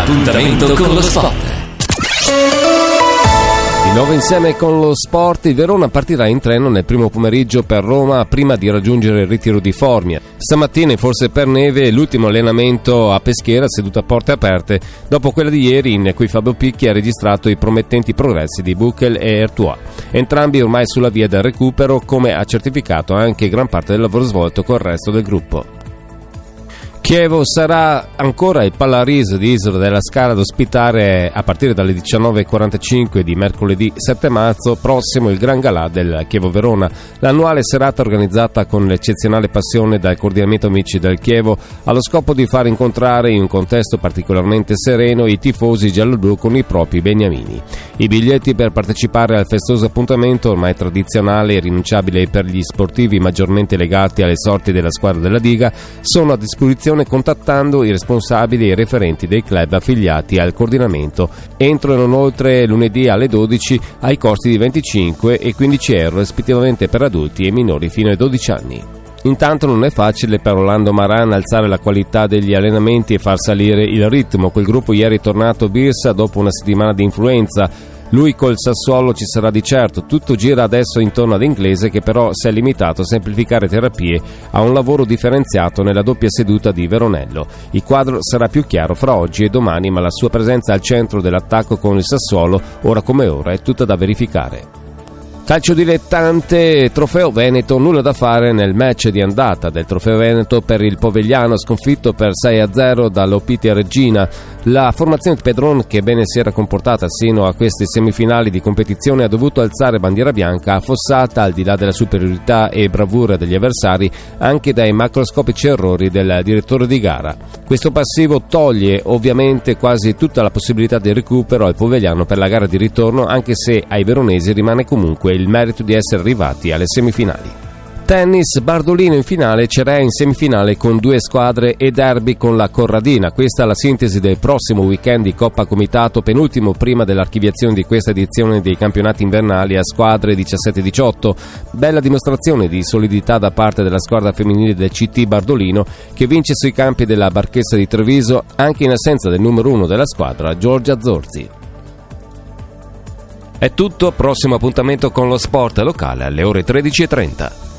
Appuntamento con lo sport. Di nuovo insieme con lo sport, il Verona partirà in treno nel primo pomeriggio per Roma prima di raggiungere il ritiro di Formia. Stamattina, forse per neve, l'ultimo allenamento a Peschiera seduto a porte aperte dopo quella di ieri in cui Fabio Picchi ha registrato i promettenti progressi di Buchel e Artois. Entrambi ormai sulla via del recupero, come ha certificato anche gran parte del lavoro svolto col resto del gruppo. Chievo sarà ancora il Palaris di Isola della Scala ad ospitare a partire dalle 19.45 di mercoledì 7 marzo prossimo il Gran Galà del Chievo Verona, l'annuale serata organizzata con l'eccezionale passione dal Coordinamento Amici del Chievo allo scopo di far incontrare in un contesto particolarmente sereno i tifosi gialloblu con i propri beniamini. I biglietti per partecipare al festoso appuntamento, ormai tradizionale e irrinunciabile per gli sportivi maggiormente legati alle sorti della squadra della Diga, sono a disposizione contattando i responsabili e i referenti dei club affiliati al coordinamento entro e non oltre lunedì alle 12 ai costi di 25 e 15 euro rispettivamente per adulti e minori fino ai 12 anni. Intanto non è facile per Orlando Maran alzare la qualità degli allenamenti e far salire il ritmo. Quel gruppo ieri è tornato Birsa dopo una settimana di influenza. Lui col Sassuolo ci sarà di certo, tutto gira adesso intorno ad Inglese che però si è limitato a semplificare terapie a un lavoro differenziato nella doppia seduta di Veronello. Il quadro sarà più chiaro fra oggi e domani, ma la sua presenza al centro dell'attacco con il Sassuolo, ora come ora, è tutta da verificare. Calcio dilettante, Trofeo Veneto, nulla da fare nel match di andata del Trofeo Veneto per il Povegliano sconfitto per 6-0 dall'Opitia Reggina. La formazione di Pedron, che bene si era comportata sino a queste semifinali di competizione, ha dovuto alzare bandiera bianca affossata al di là della superiorità e bravura degli avversari anche dai macroscopici errori del direttore di gara. Questo passivo toglie ovviamente quasi tutta la possibilità di recupero al Povegliano per la gara di ritorno, anche se ai veronesi rimane comunque il merito di essere arrivati alle semifinali. Tennis, Bardolino in finale, Cerea in semifinale con due squadre e derby con la Corradina. Questa è la sintesi del prossimo weekend di Coppa Comitato, penultimo prima dell'archiviazione di questa edizione dei campionati invernali a squadre 17-18. Bella dimostrazione di solidità da parte della squadra femminile del CT Bardolino, che vince sui campi della Barchessa di Treviso anche in assenza del numero 1 della squadra, Giorgia Zorzi. È tutto, prossimo appuntamento con lo sport locale alle ore 13:30.